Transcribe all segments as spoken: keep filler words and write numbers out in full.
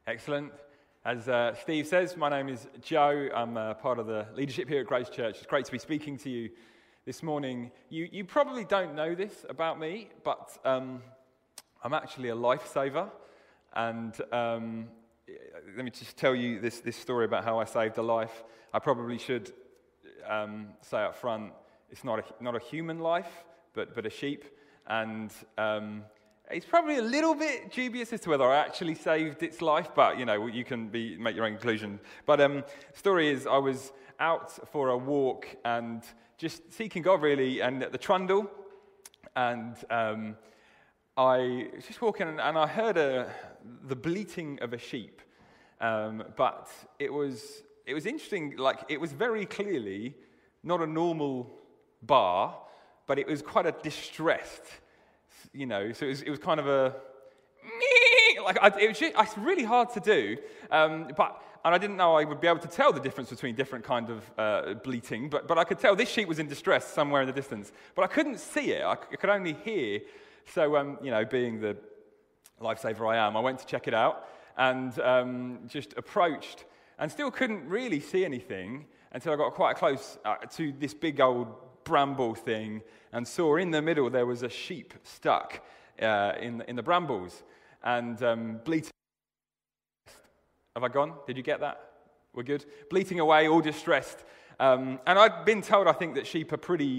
Excellent. As uh, Steve says, my name is Joe. I'm uh, part of the leadership here at Grace Church. It's great to be speaking to you this morning. You you probably don't know this about me, but um, I'm actually a lifesaver. And um, let me just tell you this, this story about how I saved a life. I probably should um, say up front, it's not a, not a human life, but, but a sheep. And um, it's probably a little bit dubious as to whether I actually saved its life, but, you know, you can be make your own conclusion. But um, the story is I was out for a walk and just seeking God, really, and at the trundle, and um, I was just walking, and I heard a, the bleating of a sheep, um, but it was it was interesting. Like, it was very clearly not a normal bar, but it was quite a distressed, you know. So it was it was kind of a like I, it was just, it's really hard to do, um, but. And I didn't know I would be able to tell the difference between different kind of uh, bleating, but, but I could tell this sheep was in distress somewhere in the distance. But I couldn't see it. I, c- I could only hear. So, um, you know, being the lifesaver I am, I went to check it out and um, just approached and still couldn't really see anything until I got quite close uh, to this big old bramble thing and saw in the middle there was a sheep stuck uh, in, in the brambles and um, bleating. Have I gone? Did you get that? We're good? Bleating away, all distressed. Um, and I'd been told, I think, that sheep are pretty,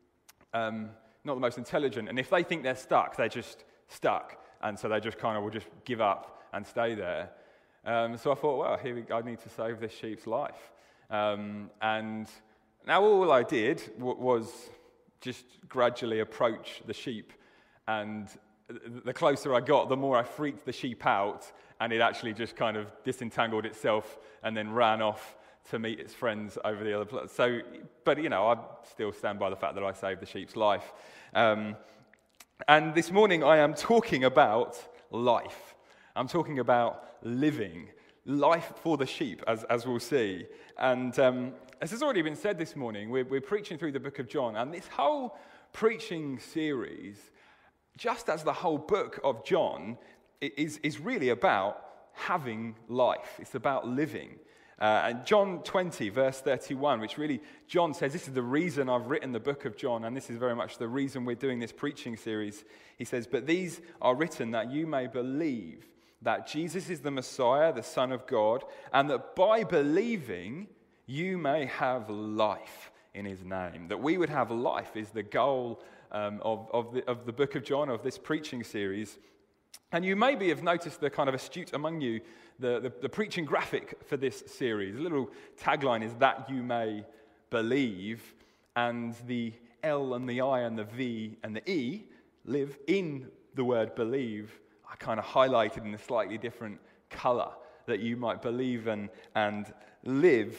um, not the most intelligent. And if they think they're stuck, they're just stuck. And so they just kind of will just give up and stay there. Um, so I thought, well, here we go. I need to save this sheep's life. Um, and now all I did w- was just gradually approach the sheep. And the closer I got, the more I freaked the sheep out, and it actually just kind of disentangled itself and then ran off to meet its friends over the other place. So, but you know, I still stand by the fact that I saved the sheep's life. Um, and this morning I am talking about life. I'm talking about living. Life for the sheep, as, as we'll see. And um, as has already been said this morning, we're, we're preaching through the book of John, and this whole preaching series, just as the whole book of John, is, is really about having life. It's about living. Uh, and John twenty, verse thirty-one, which really, John says, this is the reason I've written the book of John, and this is very much the reason we're doing this preaching series. He says, but these are written that you may believe that Jesus is the Messiah, the Son of God, and that by believing, you may have life in his name. That we would have life is the goal Um, of, of, the, of the book of John, of this preaching series. And you maybe have noticed the kind of astute among you, the, the, the preaching graphic for this series. A little tagline is that you may believe, and the L and the I and the V and the E live in the word believe are kind of highlighted in a slightly different color, that you might believe and, and live.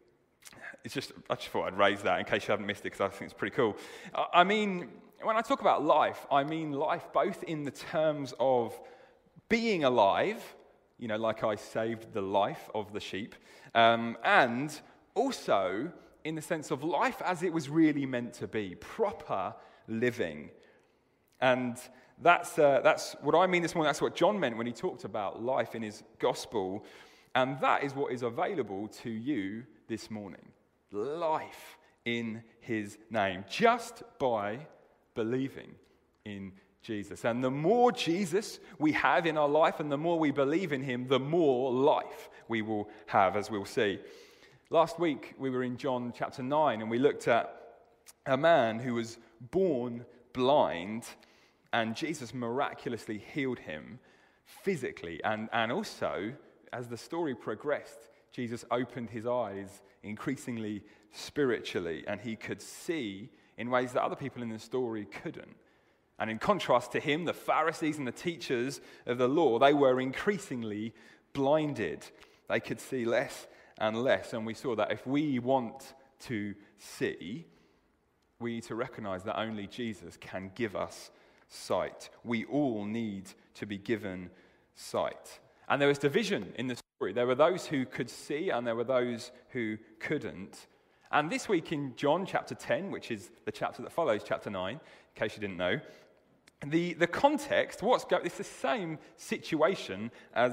It's just, I just thought I'd raise that in case you haven't missed it, because I think it's pretty cool. I mean, when I talk about life, I mean life both in the terms of being alive, you know, like I saved the life of the sheep, um, and also in the sense of life as it was really meant to be, proper living. And that's uh, that's what I mean this morning. That's what John meant when he talked about life in his gospel, and that is what is available to you this morning. Life in his name, just by believing in Jesus. And the more Jesus we have in our life and the more we believe in him, the more life we will have, as we'll see. Last week we were in John chapter nine, and we looked at a man who was born blind, and Jesus miraculously healed him physically, and, and also as the story progressed, Jesus opened his eyes increasingly spiritually, and he could see in ways that other people in the story couldn't. And in contrast to him, the Pharisees and the teachers of the law, they were increasingly blinded. They could see less and less, and we saw that if we want to see, we need to recognize that only Jesus can give us sight. We all need to be given sight. And there was division in the story. There were those who could see, and there were those who couldn't. And this week in John chapter ten, which is the chapter that follows chapter nine, in case you didn't know, the, the context, what's go- it's the same situation as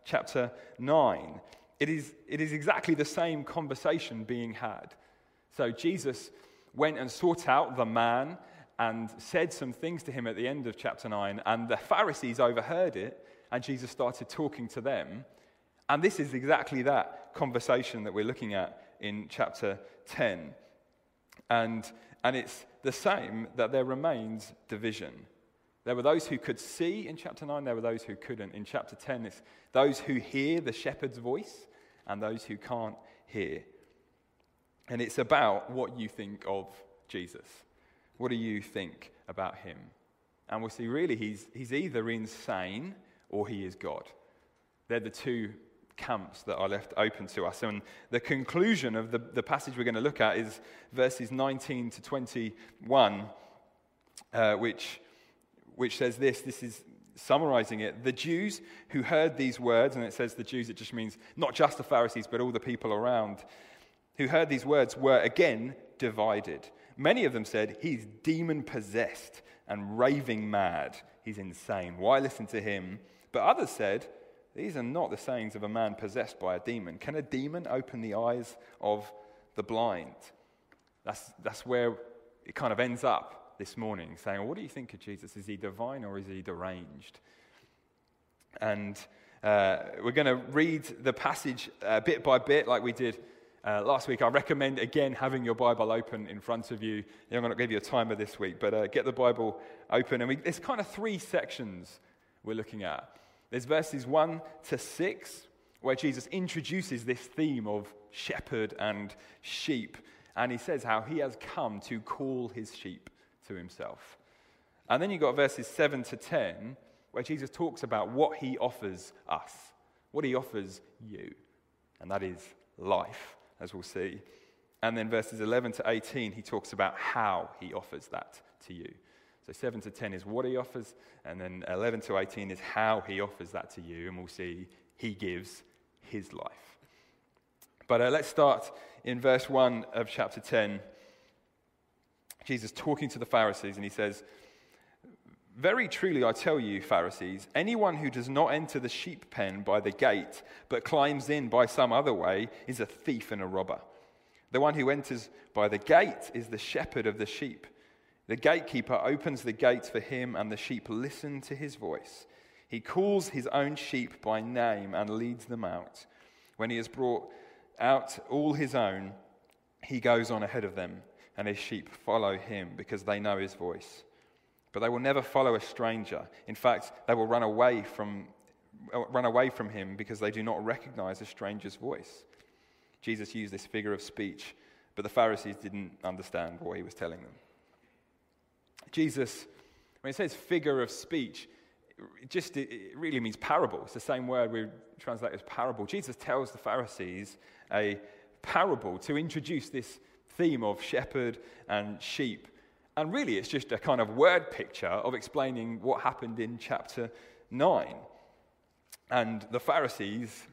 chapter nine. It is, it is exactly the same conversation being had. So Jesus went and sought out the man and said some things to him at the end of chapter nine, and the Pharisees overheard it, and Jesus started talking to them. And this is exactly that conversation that we're looking at in chapter ten. And, and it's the same, that there remains division. There were those who could see in chapter nine, there were those who couldn't. In chapter ten, it's those who hear the shepherd's voice and those who can't hear. And it's about what you think of Jesus. What do you think about him? And we'll see really he's, he's either insane or he is God. They're the two camps that are left open to us. And the conclusion of the, the passage we're going to look at is verses nineteen to twenty-one, uh, which, which says this. This is summarizing it. The Jews who heard these words, and it says the Jews, it just means not just the Pharisees, but all the people around, who heard these words were again divided. Many of them said, he's demon-possessed and raving mad. He's insane. Why listen to him? But others said, these are not the sayings of a man possessed by a demon. Can a demon open the eyes of the blind? That's, that's where it kind of ends up this morning, saying, well, what do you think of Jesus? Is he divine or is he deranged? And uh, we're going to read the passage uh, bit by bit like we did Uh, last week. I recommend, again, having your Bible open in front of you. I'm going to give you a timer this week, but uh, get the Bible open. And we, there's kind of three sections we're looking at. There's verses one to six, where Jesus introduces this theme of shepherd and sheep. And he says how he has come to call his sheep to himself. And then you've got verses seven to ten, where Jesus talks about what he offers us, what he offers you. And that is life, as we'll see. And then verses eleven to eighteen, he talks about how he offers that to you. So seven to ten is what he offers, and then eleven to eighteen is how he offers that to you, and we'll see he gives his life. But uh, let's start in verse one of chapter ten. Jesus talking to the Pharisees, and he says, very truly I tell you, Pharisees, anyone who does not enter the sheep pen by the gate, but climbs in by some other way, is a thief and a robber. The one who enters by the gate is the shepherd of the sheep. The gatekeeper opens the gates for him, and the sheep listen to his voice. He calls his own sheep by name and leads them out. When he has brought out all his own, he goes on ahead of them, and his sheep follow him because they know his voice. But they will never follow a stranger. In fact, they will run away from run away from him because they do not recognize a stranger's voice. Jesus used this figure of speech, but the Pharisees didn't understand what he was telling them. Jesus, when it says figure of speech, it just it really means parable. It's the same word we translate as parable. Jesus tells the Pharisees a parable to introduce this theme of shepherd and sheep. And really, it's just a kind of word picture of explaining what happened in chapter nine. And the Pharisees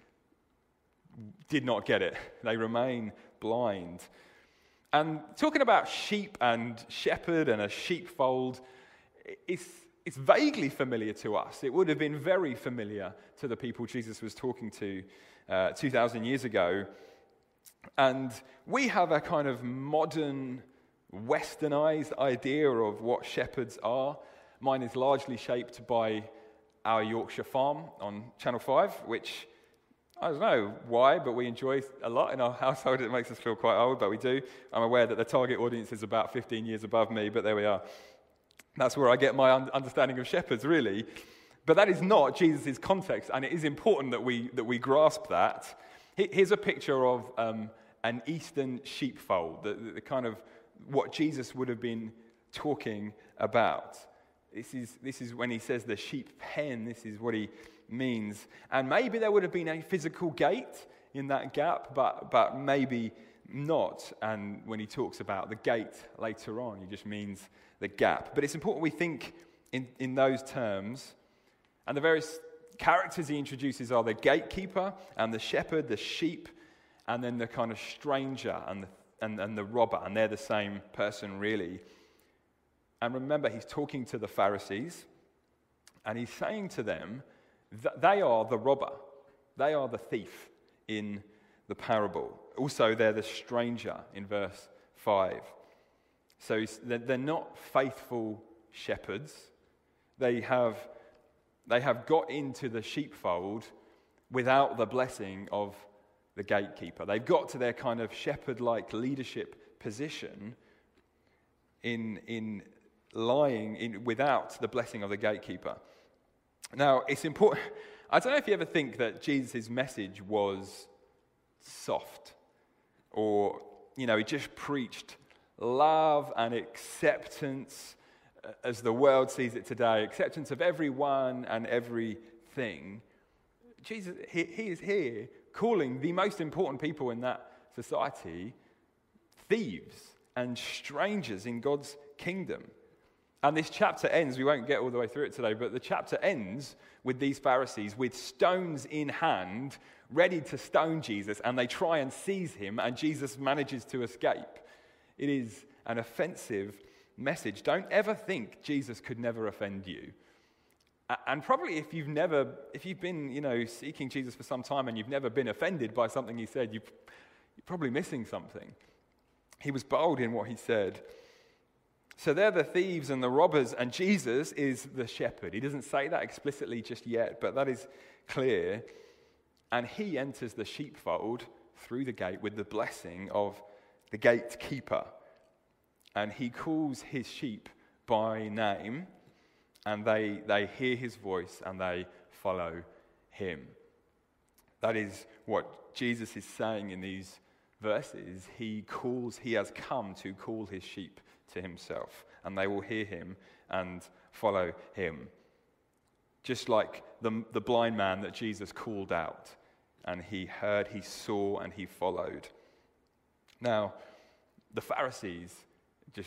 did not get it. They remain blind. And talking about sheep and shepherd and a sheepfold, it's, it's vaguely familiar to us. It would have been very familiar to the people Jesus was talking to uh, two thousand years ago. And we have a kind of modern, westernized idea of what shepherds are. Mine is largely shaped by Our Yorkshire Farm on Channel five, which I don't know why, but we enjoy a lot in our household. It makes us feel quite old, but we do. I'm aware that the target audience is about fifteen years above me, but there we are. That's where I get my un- understanding of shepherds, really. But that is not Jesus' context, and it is important that we that we grasp that. Here's a picture of um, an eastern sheepfold, the, the kind of what Jesus would have been talking about. This is, this is when he says the sheep pen, this is what he means. And maybe there would have been a physical gate in that gap, but, but maybe not. And when he talks about the gate later on, he just means the gap. But it's important we think in, in those terms. And the various characters he introduces are the gatekeeper and the shepherd, the sheep, and then the kind of stranger and the And, and the robber, and they're the same person, really. And remember, he's talking to the Pharisees, and he's saying to them that they are the robber. They are the thief in the parable. Also, they're the stranger in verse five. So they're not faithful shepherds. They have, they have got into the sheepfold without the blessing of the gatekeeper. They've got to their kind of shepherd-like leadership position in, in lying in, without the blessing of the gatekeeper. Now, it's important. I don't know if you ever think that Jesus' message was soft, or, you know, he just preached love and acceptance as the world sees it today, acceptance of everyone and everything. Jesus, he, he is here calling the most important people in that society thieves and strangers in God's kingdom. And this chapter ends, we won't get all the way through it today, but the chapter ends with these Pharisees with stones in hand, ready to stone Jesus, and they try and seize him, and Jesus manages to escape. It is an offensive message. Don't ever think Jesus could never offend you. And probably if you've never, if you've been, you know, seeking Jesus for some time and you've never been offended by something he said, you're probably missing something. He was bold in what he said. So they're the thieves and the robbers, and Jesus is the shepherd. He doesn't say that explicitly just yet, but that is clear. And he enters the sheepfold through the gate with the blessing of the gatekeeper. And he calls his sheep by name, and they, they hear his voice and they follow him. That is what Jesus is saying in these verses. He calls, he has come to call his sheep to himself, and they will hear him and follow him. Just like the, the blind man that Jesus called out, and he heard, he saw, and he followed. Now, the Pharisees just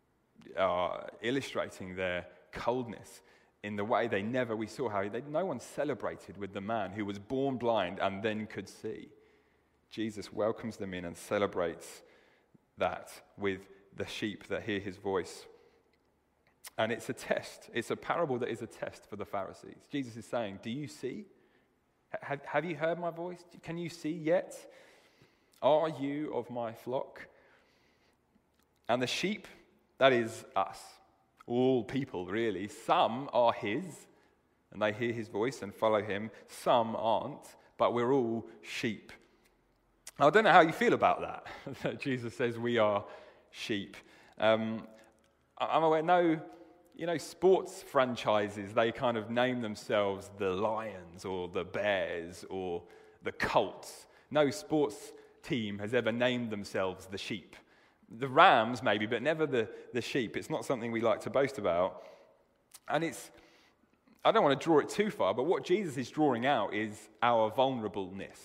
are illustrating their coldness in the way they never, we saw how they, no one celebrated with the man who was born blind and then could see. Jesus welcomes them in and celebrates that with the sheep that hear his voice. And it's a test. It's a parable that is a test for the Pharisees. Jesus is saying, do you see? Have, have you heard my voice? Can you see yet? Are you of my flock? And the sheep, that is us. All people, really. Some are his, and they hear his voice and follow him. Some aren't, but we're all sheep. Now, I don't know how you feel about that, that Jesus says we are sheep. Um, I'm aware, no, you know, sports franchises, they kind of name themselves the Lions or the Bears or the Colts. No sports team has ever named themselves the sheep. The Rams, maybe, but never the, the sheep. It's not something we like to boast about. And it's, I don't want to draw it too far, but what Jesus is drawing out is our vulnerableness.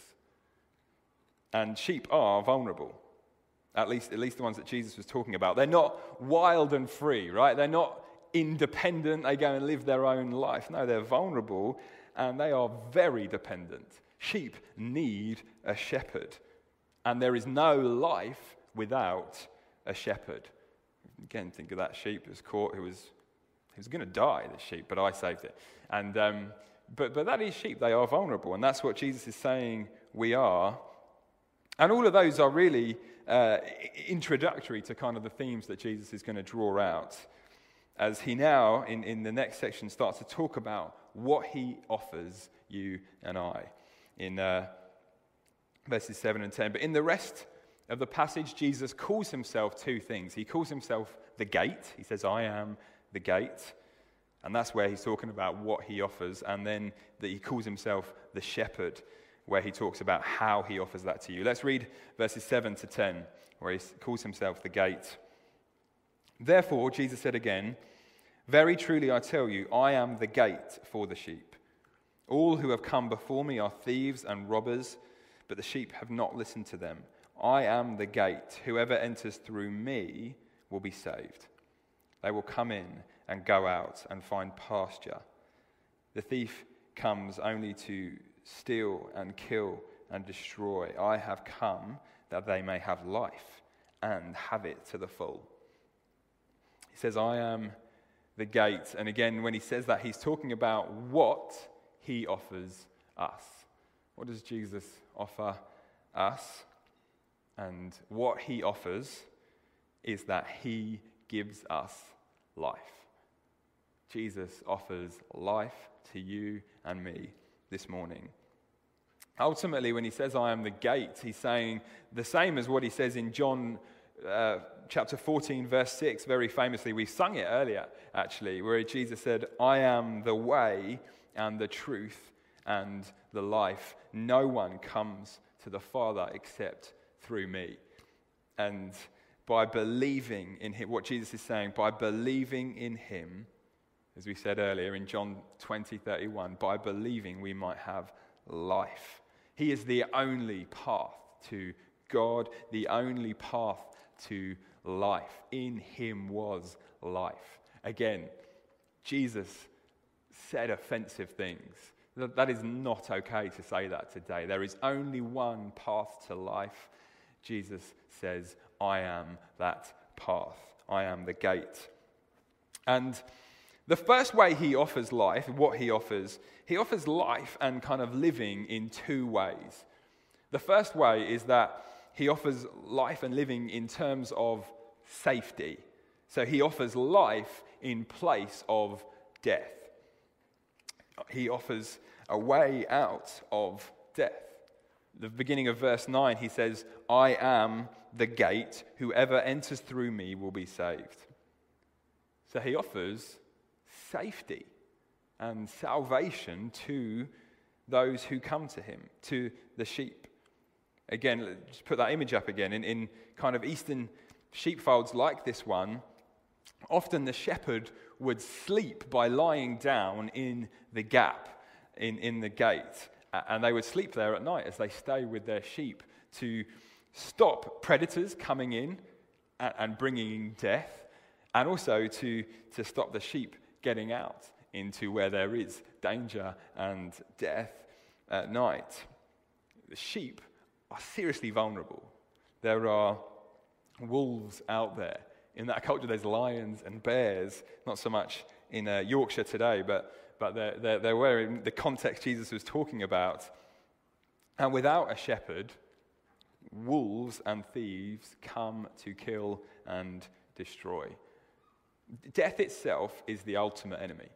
And sheep are vulnerable. At least, at least the ones that Jesus was talking about. They're not wild and free, right? They're not independent. They go and live their own life. No, they're vulnerable, and they are very dependent. Sheep need a shepherd. And there is no life without a shepherd. Again, think of that sheep who was caught, who was, he was going to die, this sheep, but I saved it. And um, but but that is sheep. They are vulnerable, and that's what Jesus is saying we are. And all of those are really uh, introductory to kind of the themes that Jesus is going to draw out, as he now, in, in the next section, starts to talk about what he offers you and I in uh, verses seven and ten. But in the rest of the passage, Jesus calls himself two things. He calls himself the gate. He says, I am the gate. And that's where he's talking about what he offers. And then that he calls himself the shepherd, where he talks about how he offers that to you. Let's read verses seven to ten, where he calls himself the gate. Therefore, Jesus said again, very truly I tell you, I am the gate for the sheep. All who have come before me are thieves and robbers, but the sheep have not listened to them. I am the gate. Whoever enters through me will be saved. They will come in and go out and find pasture. The thief comes only to steal and kill and destroy. I have come that they may have life and have it to the full. He says, I am the gate. And again, when he says that, he's talking about what he offers us. What does Jesus offer us? And what he offers is that he gives us life. Jesus offers life to you and me this morning. Ultimately, when he says, I am the gate, he's saying the same as what he says in John uh, chapter fourteen, verse six, very famously. We sung it earlier, actually, where Jesus said, I am the way and the truth and the life. No one comes to the Father except through me. And by believing in him, what Jesus is saying, by believing in him, as we said earlier in John twenty, thirty-one, by believing we might have life. He is the only path to God, the only path to life. In him was life. Again, Jesus said offensive things. That is not okay to say that today. There is only one path to life. Jesus says, I am that path. I am the gate. And the first way he offers life, what he offers, he offers life and kind of living in two ways. The first way is that he offers life and living in terms of safety. So he offers life in place of death. He offers a way out of death. The beginning of verse nine, he says, I am the gate. Whoever enters through me will be saved. So he offers safety and salvation to those who come to him, to the sheep. Again, just put that image up again. In, in kind of eastern sheepfolds like this one, often the shepherd would sleep by lying down in the gap in, in the gate. And they would sleep there at night as they stay with their sheep to stop predators coming in and, and bringing death, and also to, to stop the sheep getting out into where there is danger and death at night. The sheep are seriously vulnerable. There are wolves out there. In that culture, there's lions and bears, not so much in uh, Yorkshire today, but, but there, there, there were in the context Jesus was talking about. And without a shepherd, wolves and thieves come to kill and destroy. Death itself is the ultimate enemy.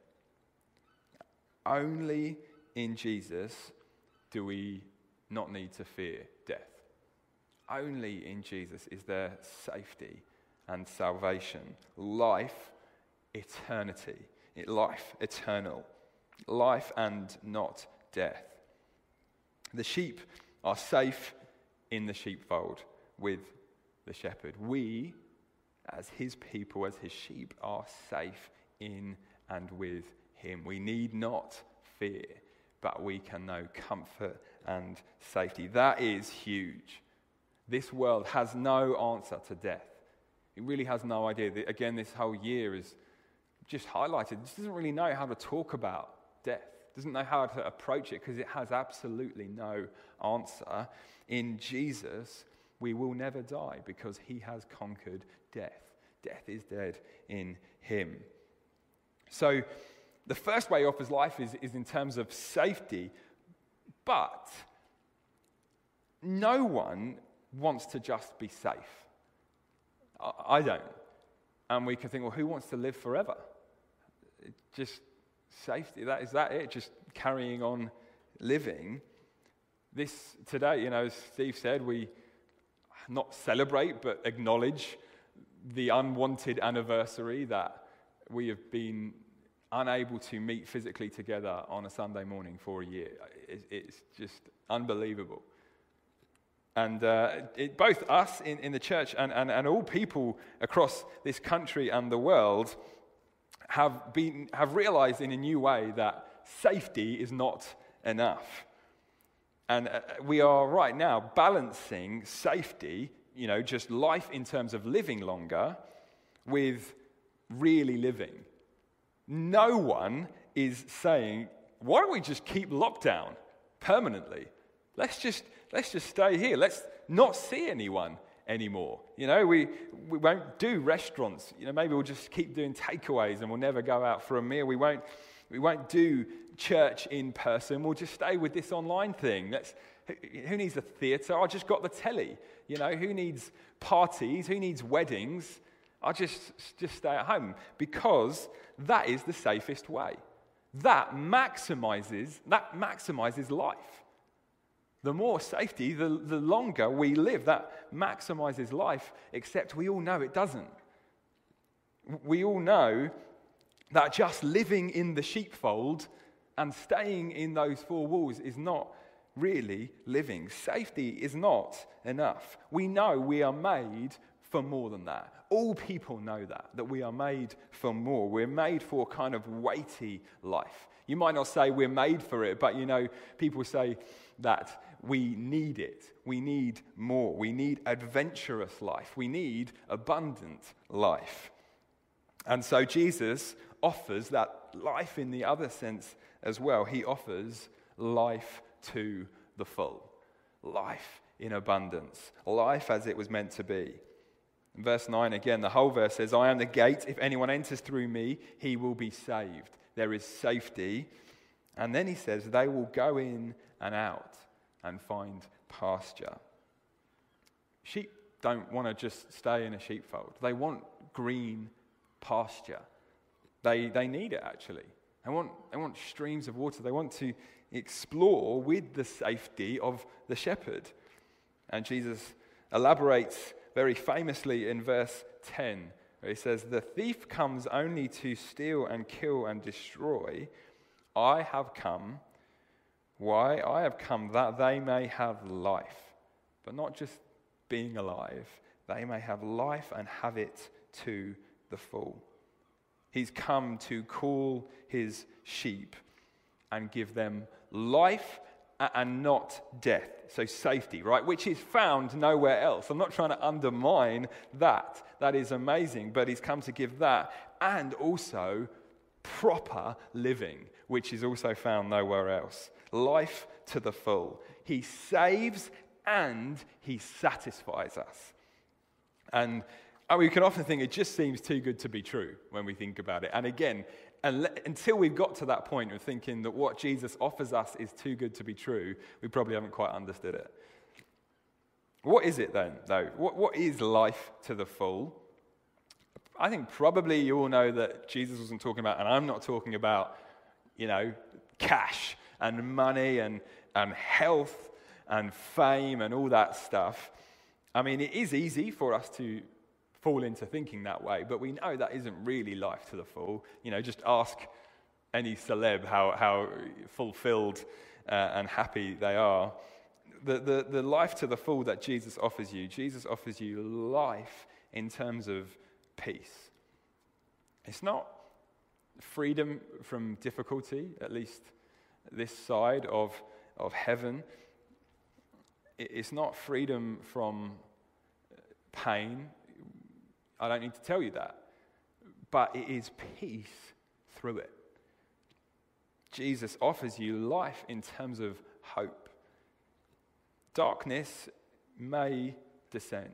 Only in Jesus do we not need to fear death. Only in Jesus is there safety and salvation, life, eternity, life eternal, life and not death. The sheep are safe in the sheepfold with the shepherd. We, as his people, as his sheep, are safe in and with him. We need not fear, but we can know comfort and safety. That is huge. This world has no answer to death. It really has no idea. Again, this whole year is just highlighted. It doesn't really know how to talk about death. It doesn't know how to approach it because it has absolutely no answer. In Jesus, we will never die because he has conquered death. Death is dead in him. So the first way he offers life is, is in terms of safety, but no one wants to just be safe. I, I don't. And we can think, well, who wants to live forever? Just safety, that is that it? Just carrying on living. This today, you know, as Steve said, we not celebrate but acknowledge the unwanted anniversary that we have been unable to meet physically together on a Sunday morning for a year. It's just unbelievable. And uh, it, both us in, in the church and, and, and all people across this country and the world have been have realized in a new way that safety is not enough. And uh, we are right now balancing safety, you know, just life in terms of living longer, with really living. No one is saying, why don't we just keep lockdown permanently? Let's just let's just stay here. Let's not see anyone anymore. You know, we, we won't do restaurants. You know, maybe we'll just keep doing takeaways and we'll never go out for a meal. We won't we won't do church in person. We'll just stay with this online thing. Let's, who needs a theatre? I just got the telly. You know, who needs parties? Who needs weddings? I'll just, just stay at home, because that is the safest way. That maximizes, that maximizes life. The more safety, the, the longer we live. That maximizes life, except we all know it doesn't. We all know that just living in the sheepfold and staying in those four walls is not really living. Safety is not enough. We know we are made for more than that. All people know that, that we are made for more. We're made for a kind of weighty life. You might not say we're made for it, but you know, people say that we need it. We need more. We need adventurous life. We need abundant life. And so Jesus offers that life in the other sense as well. He offers life to the full. Life in abundance. Life as it was meant to be. In verse nine again, the whole verse says, I am the gate. If anyone enters through me, he will be saved. There is safety. And then he says, they will go in and out and find pasture. Sheep don't want to just stay in a sheepfold. They want green pasture. They, they need it, actually. They want, they want streams of water. They want to explore with the safety of the shepherd. And Jesus elaborates very famously in verse ten, where he says, the thief comes only to steal and kill and destroy. I have come, why? I have come that they may have life, but not just being alive. They may have life and have it to the full. He's come to call his sheep and give them life and not death. So safety, right? Which is found nowhere else. I'm not trying to undermine that. That is amazing. But he's come to give that, and also proper living, which is also found nowhere else. Life to the full. He saves and he satisfies us. And And we can often think it just seems too good to be true when we think about it. And again, until we've got to that point of thinking that what Jesus offers us is too good to be true, we probably haven't quite understood it. What is it then, though? What, what is life to the full? I think probably you all know that Jesus wasn't talking about, and I'm not talking about, you know, cash and money and, and health and fame and all that stuff. I mean, it is easy for us to fall into thinking that way, but we know that isn't really life to the full. You know, just ask any celeb how, how fulfilled uh, and happy they are. The, the, the life to the full that Jesus offers you, Jesus offers you life in terms of peace. It's not freedom from difficulty, at least this side of, of heaven. It's not freedom from pain. I don't need to tell you that. But it is peace through it. Jesus offers you life in terms of hope. Darkness may descend.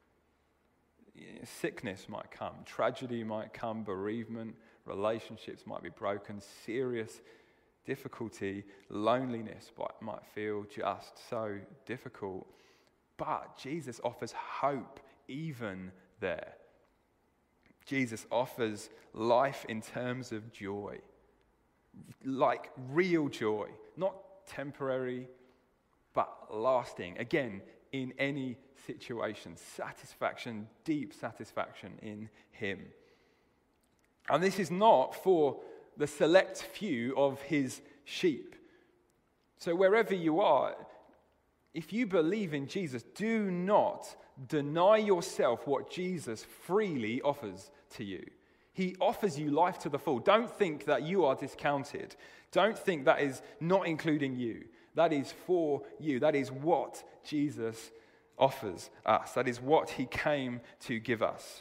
Sickness might come. Tragedy might come. Bereavement. Relationships might be broken. Serious difficulty. Loneliness might feel just so difficult. But Jesus offers hope even there. Jesus offers life in terms of joy, like real joy, not temporary, but lasting. Again, in any situation, satisfaction, deep satisfaction in him. And this is not for the select few of his sheep. So wherever you are, if you believe in Jesus, do not deny yourself what Jesus freely offers to you. He offers you life to the full. Don't think that you are discounted. Don't think that is not including you. That is for you. That is what Jesus offers us. That is what he came to give us.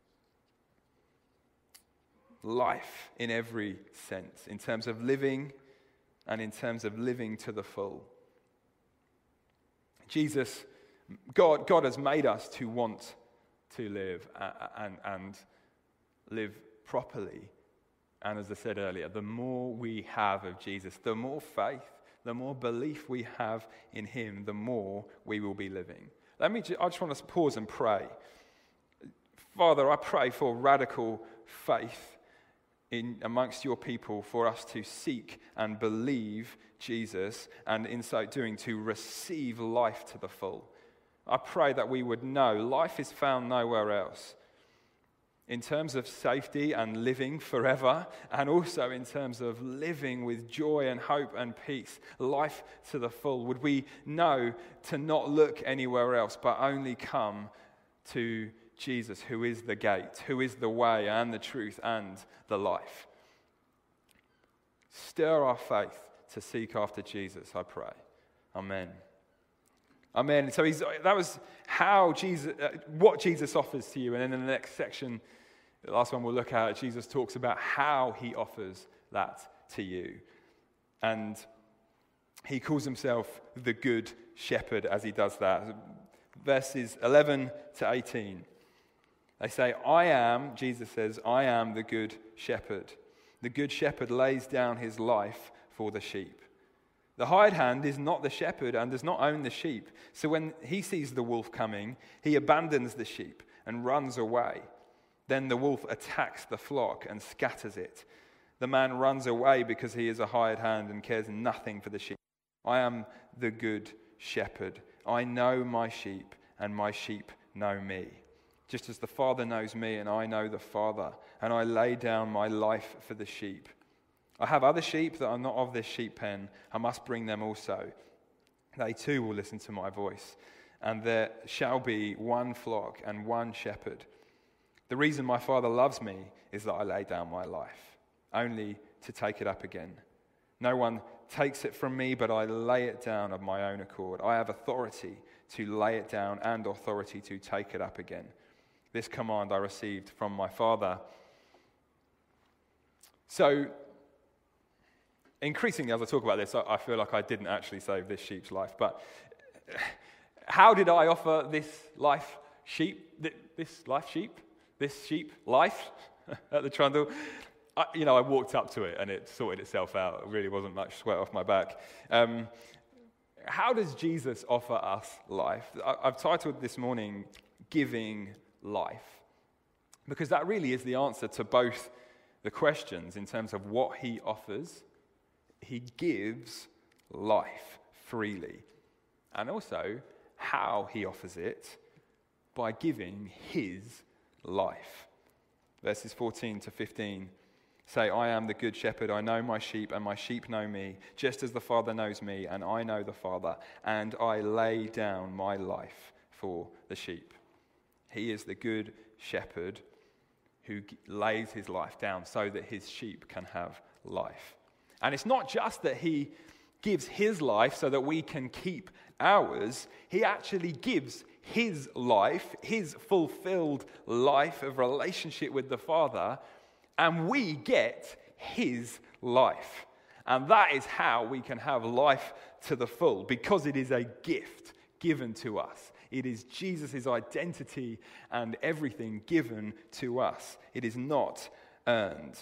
Life in every sense, in terms of living and in terms of living to the full. Jesus, God, God has made us to want to live and, and, and live properly. And as I said earlier, the more we have of Jesus, the more faith, the more belief we have in him, the more we will be living. Let me. Ju- I just want to pause and pray. Father, I pray for radical faith in amongst your people, for us to seek and believe Jesus, and in so doing to receive life to the full. I pray that we would know life is found nowhere else. In terms of safety and living forever, and also in terms of living with joy and hope and peace, life to the full, would we know to not look anywhere else, but only come to Jesus, who is the gate, who is the way and the truth and the life. Stir our faith to seek after Jesus, I pray. Amen. Amen. So he's, that was how Jesus, uh, what Jesus offers to you, and then in the next section, the last one we'll look at, Jesus talks about how he offers that to you. And he calls himself the Good Shepherd as he does that. Verses eleven to eighteen. They say, I am, Jesus says, I am the Good Shepherd. The Good Shepherd lays down his life for the sheep. The hired hand is not the shepherd and does not own the sheep. So when he sees the wolf coming, he abandons the sheep and runs away. Then the wolf attacks the flock and scatters it. The man runs away because he is a hired hand and cares nothing for the sheep. I am the good shepherd. I know my sheep, and my sheep know me. Just as the Father knows me, and I know the Father, and I lay down my life for the sheep. I have other sheep that are not of this sheep pen. I must bring them also. They too will listen to my voice, and there shall be one flock and one shepherd. The reason my Father loves me is that I lay down my life, only to take it up again. No one takes it from me, but I lay it down of my own accord. I have authority to lay it down and authority to take it up again. This command I received from my Father. So, increasingly as I talk about this, I feel like I didn't actually save this sheep's life. But how did I offer this life sheep, this life sheep? This sheep life at the trundle, I, you know, I walked up to it and it sorted itself out. It really wasn't much sweat off my back. Um, how does Jesus offer us life? I, I've titled this morning, Giving Life, because that really is the answer to both the questions in terms of what he offers. He gives life freely, and also how he offers it by giving his life. Verses fourteen to fifteen say, I am the good shepherd. I know my sheep, and my sheep know me, just as the Father knows me, and I know the Father, and I lay down my life for the sheep. He is the good shepherd who lays his life down so that his sheep can have life. And it's not just that he gives his life so that we can keep ours. He actually gives his life, his fulfilled life of relationship with the Father, and we get his life. And that is how we can have life to the full, because it is a gift given to us. It is Jesus' identity and everything given to us. It is not earned.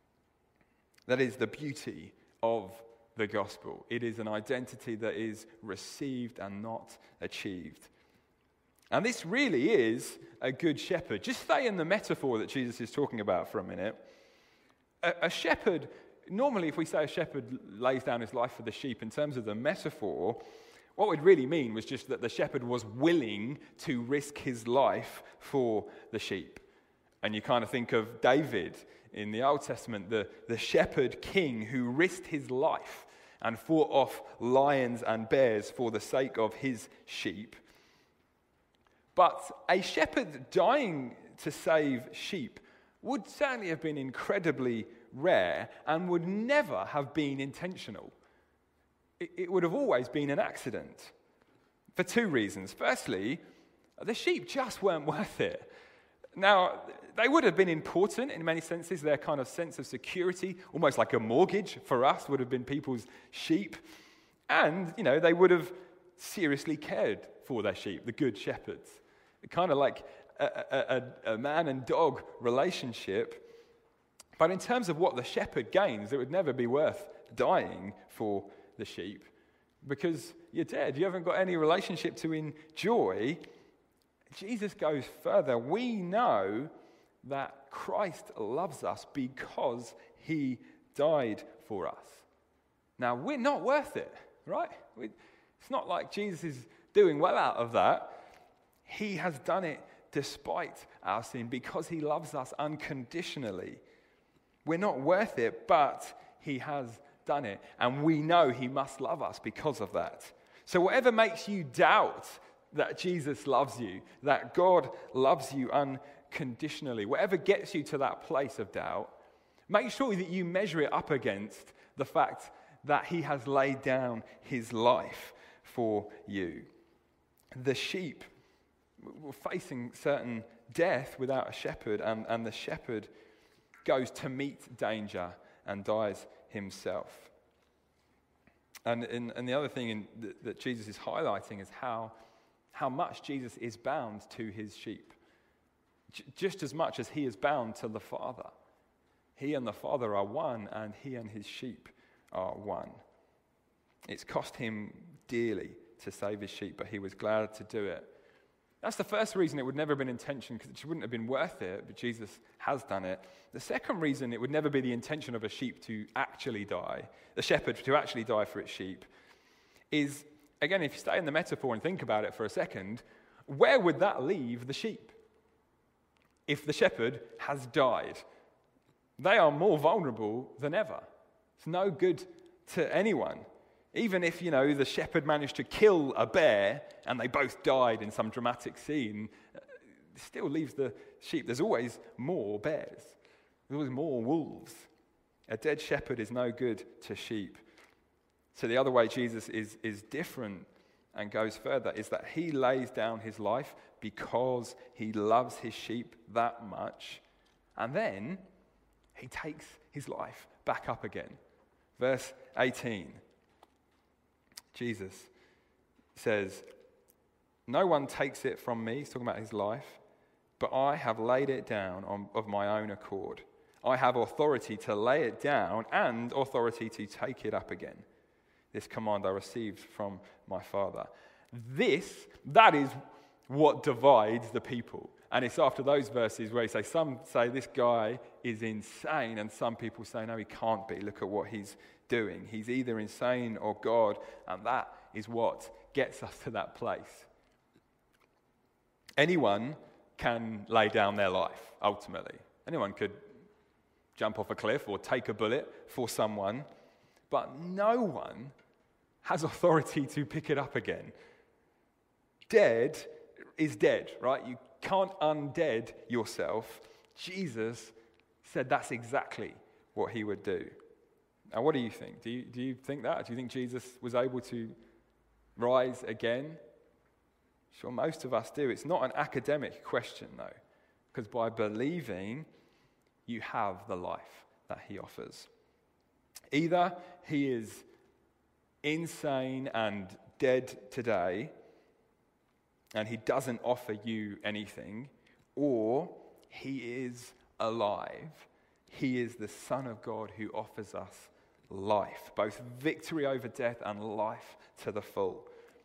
That is the beauty of the gospel. It is an identity that is received and not achieved. And this really is a good shepherd. Just stay in the metaphor that Jesus is talking about for a minute. A, a shepherd, normally if we say a shepherd lays down his life for the sheep, in terms of the metaphor, what would really mean was just that the shepherd was willing to risk his life for the sheep. And you kind of think of David in the Old Testament, the, the shepherd king who risked his life and fought off lions and bears for the sake of his sheep. But a shepherd dying to save sheep would certainly have been incredibly rare and would never have been intentional. It, it would have always been an accident for two reasons. Firstly, the sheep just weren't worth it. Now, they would have been important in many senses. Their kind of sense of security, almost like a mortgage for us, would have been people's sheep. And, you know, they would have seriously cared for their sheep, the good shepherds. Kind of like a, a, a man and dog relationship. But in terms of what the shepherd gains, it would never be worth dying for the sheep because you're dead. You haven't got any relationship to enjoy. Jesus goes further. We know that Christ loves us because he died for us. Now, we're not worth it, right? We, it's not like Jesus is doing well out of that. He has done it despite our sin because he loves us unconditionally. We're not worth it, but he has done it. And we know he must love us because of that. So whatever makes you doubt that Jesus loves you, that God loves you unconditionally, whatever gets you to that place of doubt, make sure that you measure it up against the fact that he has laid down his life for you. The sheep were facing certain death without a shepherd, and, and the shepherd goes to meet danger and dies himself. And, and, and the other thing in, that, that Jesus is highlighting is how, how much Jesus is bound to his sheep. J- just as much as he is bound to the Father. He and the Father are one, and he and his sheep are one. It's cost him dearly to save his sheep, but he was glad to do it. That's the first reason it would never have been intention, because it wouldn't have been worth it, but Jesus has done it. The second reason it would never be the intention of a sheep to actually die, the shepherd to actually die for its sheep, is, again, if you stay in the metaphor and think about it for a second, where would that leave the sheep? If the shepherd has died, they are more vulnerable than ever. It's no good to anyone. Even if, you know, the shepherd managed to kill a bear and they both died in some dramatic scene, it still leaves the sheep. There's always more bears. There's always more wolves. A dead shepherd is no good to sheep. So the other way Jesus is, is different and goes further is that he lays down his life because he loves his sheep that much. And then he takes his life back up again. Verse eighteen. Jesus says, "No one takes it from me," he's talking about his life, "but I have laid it down on, of my own accord. I have authority to lay it down and authority to take it up again. This command I received from my Father." This, that is what divides the people. And it's after those verses where he says, some say this guy is insane, and some people say, no, he can't be. Look at what he's doing. He's either insane or God, and that is what gets us to that place. Anyone can lay down their life, ultimately. Anyone could jump off a cliff or take a bullet for someone, but no one has authority to pick it up again. Dead is dead, right? You can't undead yourself. Jesus said that's exactly what he would do. Now, what do you think? Do you, do you think that? Do you think Jesus was able to rise again? Sure, most of us do. It's not an academic question, though, because by believing, you have the life that he offers. Either he is insane and dead today, and he doesn't offer you anything, or he is alive. He is the Son of God who offers us life, both victory over death and life to the full.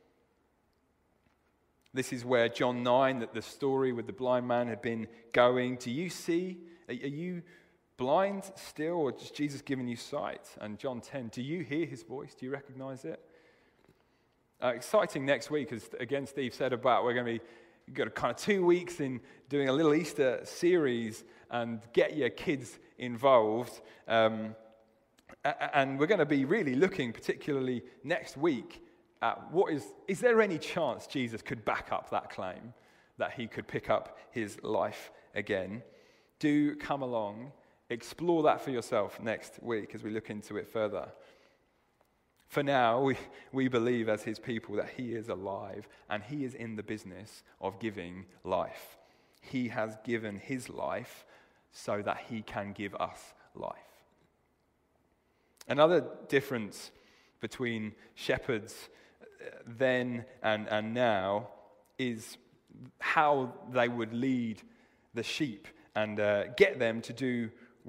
This is where John nine, that the story with the blind man had been going. Do you see? Are you blind still, or is Jesus giving you sight? And John ten, do you hear his voice? Do you recognize it? Uh, exciting next week, as again Steve said about we're going to be you've got a kind of two weeks in doing a little Easter series and get your kids involved. Um, and we're going to be really looking, particularly next week, at what is, is there any chance Jesus could back up that claim that he could pick up his life again? Do come along, explore that for yourself next week as we look into it further. For now, we, we believe as his people that he is alive and he is in the business of giving life. He has given his life so that he can give us life. Another difference between shepherds then and, and now is how they would lead the sheep and uh, get them to do what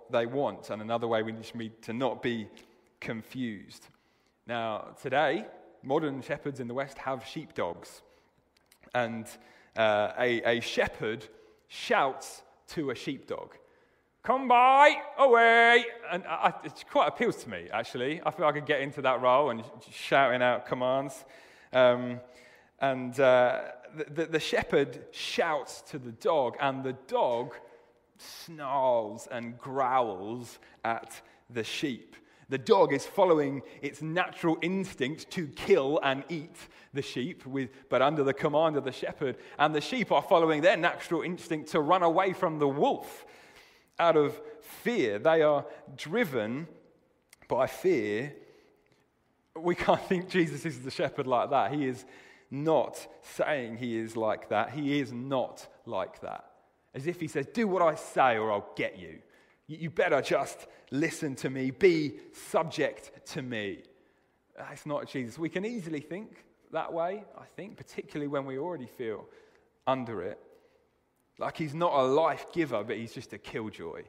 they want, and another way we need to not be confused. Now, today, modern shepherds in the West have sheepdogs, and uh, a, a shepherd shouts to a sheepdog, "Come by, away," and I, it quite appeals to me, actually. I feel I could get into that role and shouting out commands. Um, and uh, the, the, the shepherd shouts to the dog, and the dog snarls and growls at the sheep. The dog is following its natural instinct to kill and eat the sheep, with, but under the command of the shepherd. And the sheep are following their natural instinct to run away from the wolf. Out of fear, they are driven by fear. We can't think Jesus is the shepherd like that. He is not saying he is like that. He is not like that. As if he says, "Do what I say or I'll get you. You better just listen to me. Be subject to me." That's not Jesus. We can easily think that way, I think, particularly when we already feel under it. Like he's not a life giver, but he's just a killjoy.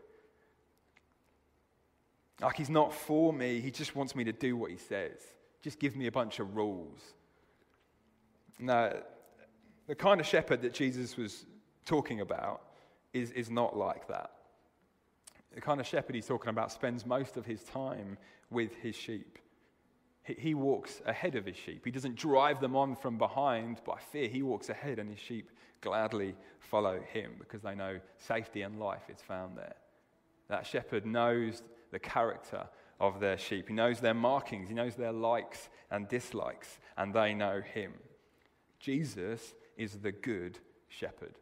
Like he's not for me, he just wants me to do what he says. Just give me a bunch of rules. No, the kind of shepherd that Jesus was talking about is, is not like that. The kind of shepherd he's talking about spends most of his time with his sheep. He, he walks ahead of his sheep. He doesn't drive them on from behind by fear. He walks ahead, and his sheep gladly follow him because they know safety and life is found there. That shepherd knows the character of their sheep. He knows their markings. He knows their likes and dislikes, and they know him. Jesus is the good shepherd.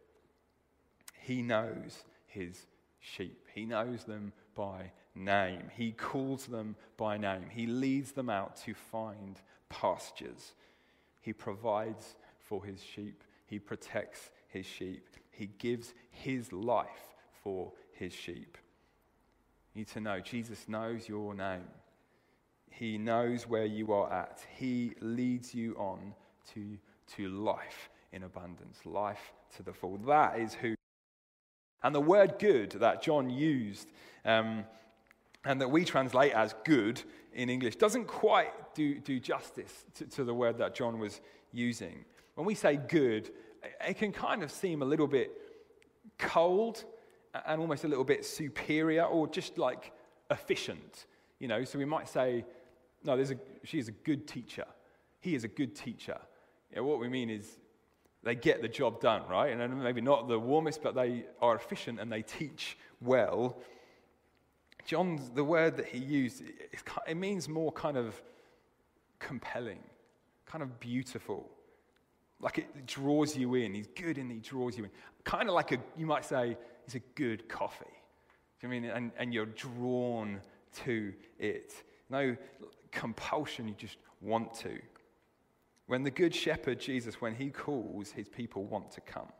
He knows his sheep. He knows them by name. He calls them by name. He leads them out to find pastures. He provides for his sheep. He protects his sheep. He gives his life for his sheep. You need to know, Jesus knows your name. He knows where you are at. He leads you on to, to life in abundance, life to the full. That is who. And the word good that John used, um, and that we translate as good in English, doesn't quite do, do justice to, to the word that John was using. When we say good, it can kind of seem a little bit cold and almost a little bit superior, or just like efficient. You know, so we might say, no, there's a, she is a good teacher. He is a good teacher. You know, what we mean is they get the job done, right? And maybe not the warmest, but they are efficient and they teach well. John's, the word that he used, it means more kind of compelling, kind of beautiful. Like it draws you in. He's good and he draws you in. Kind of like a, you might say, it's a good coffee. Do you know what I mean? And, and you're drawn to it. No compulsion, you just want to. When the good shepherd, Jesus, when he calls, his people want to come.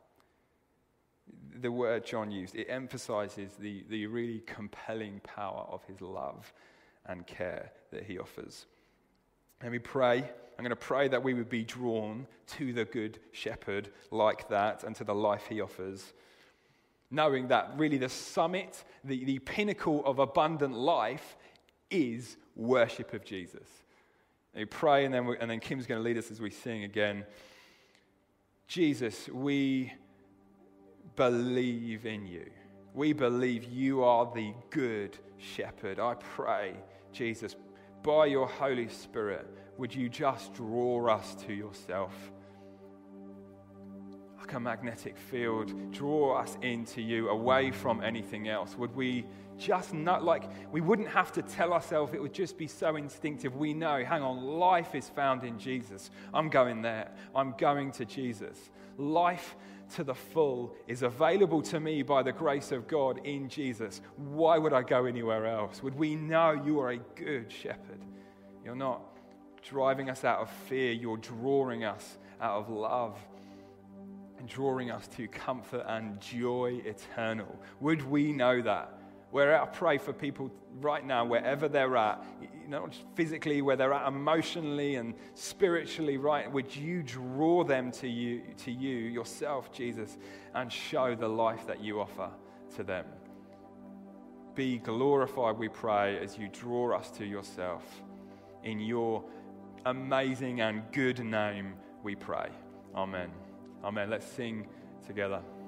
The word John used, it emphasizes the, the really compelling power of his love and care that he offers. Let me pray. I'm going to pray that we would be drawn to the good shepherd like that and to the life he offers, knowing that really the summit, the, the pinnacle of abundant life is worship of Jesus. We pray, and then, we, and then Kim's going to lead us as we sing again. Jesus, we believe in you. We believe you are the good shepherd. I pray, Jesus, by your Holy Spirit, would you just draw us to yourself? Like a magnetic field, draw us into you, away from anything else. Would we just not, like, we wouldn't have to tell ourselves, it would just be so instinctive. We know, hang on, life is found in Jesus. I'm going there. I'm going to Jesus. Life to the full is available to me by the grace of God in Jesus. Why would I go anywhere else? Would we know you are a good shepherd? You're not driving us out of fear. You're drawing us out of love and drawing us to comfort and joy eternal. Would we know that? Where I pray for people right now, wherever they're at, you know, not just physically, where they're at emotionally and spiritually, right? Would you draw them to you, to you yourself, Jesus, and show the life that you offer to them? be glorified, we pray, as you draw us to yourself. In your amazing and good name, we pray. Amen. Amen. Let's sing together.